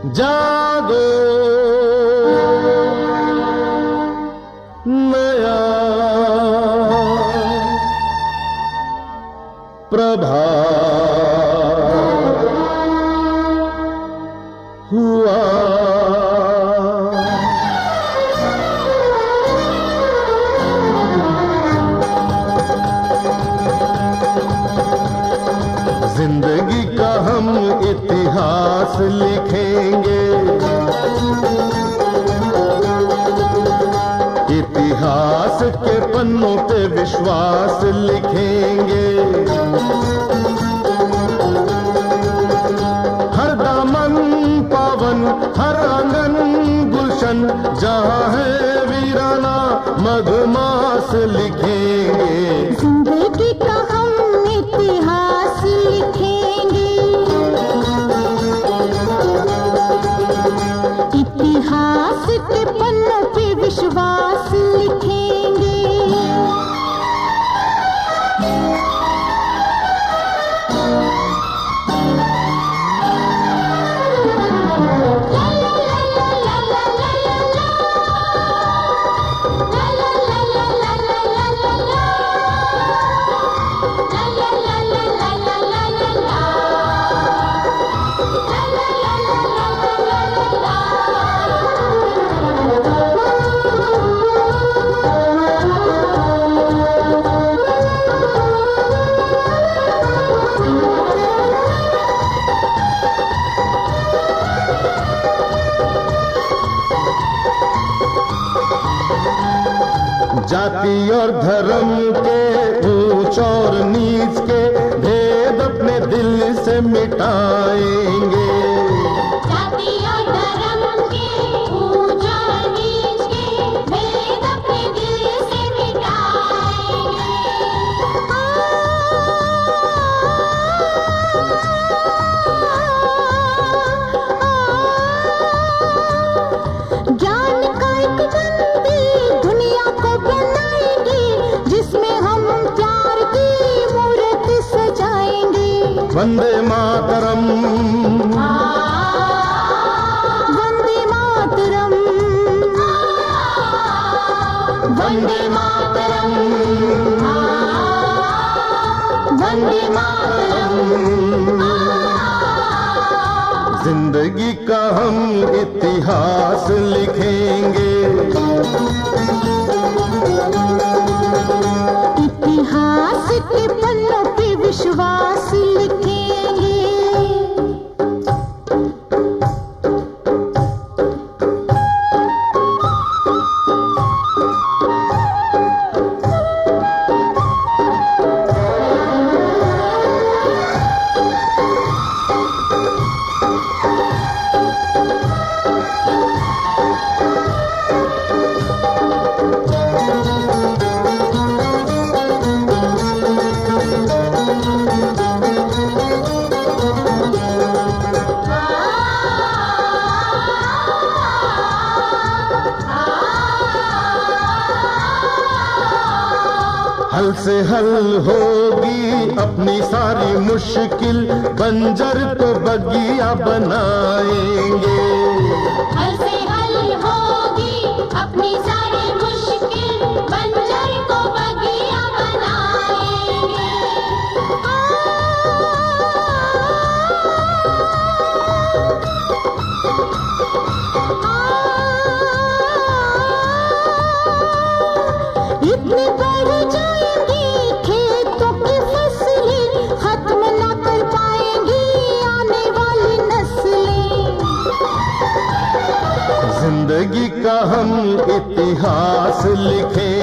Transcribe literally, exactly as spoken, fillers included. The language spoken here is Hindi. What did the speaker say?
जागो नया प्रभात हुआ। जिंदगी का हम इतिहास लिखेंगे, इतिहास के पन्नों पे विश्वास लिखेंगे। हर दामन पावन, हर आंगन गुलशन, जहाँ है वीराना मधुमास लिखेंगे। जिंदगी का हम इतिहास लिखेंगे, इतिहास के पन्नों पे विश्वास लिखेंगे। जाति और धर्म के ऊंच और नीच के भेद अपने दिल से मिटाएंगे। जाति और धर्म के ऊंच और नीच के भेद अपने दिल से मिटाएंगे। ज्ञान का एक मंदिर दुनिया को बनाएंगे, जिसमें हम प्यार की मूर्ति सजाएंगे। वंदे मातरम, वंदे मातरम, वंदे मातरम, वंदे मातरम। जिंदगी का हम इतिहास लिखेंगे, इतिहास के पन्नों पे विश्वास लिखेंगे। हल से हल होगी अपनी सारी मुश्किल, बंजर को बगिया बनाएंगे। हल से हल होगी अपनी सारी मुश्किल, बंजर को बगिया बनाएंगे। इतनी बढ़ जाएंगी खेतों की फसलें, खत्म ना कर पाएंगी आने वाली नस्लें। जिंदगी का हम इतिहास लिखेंगे,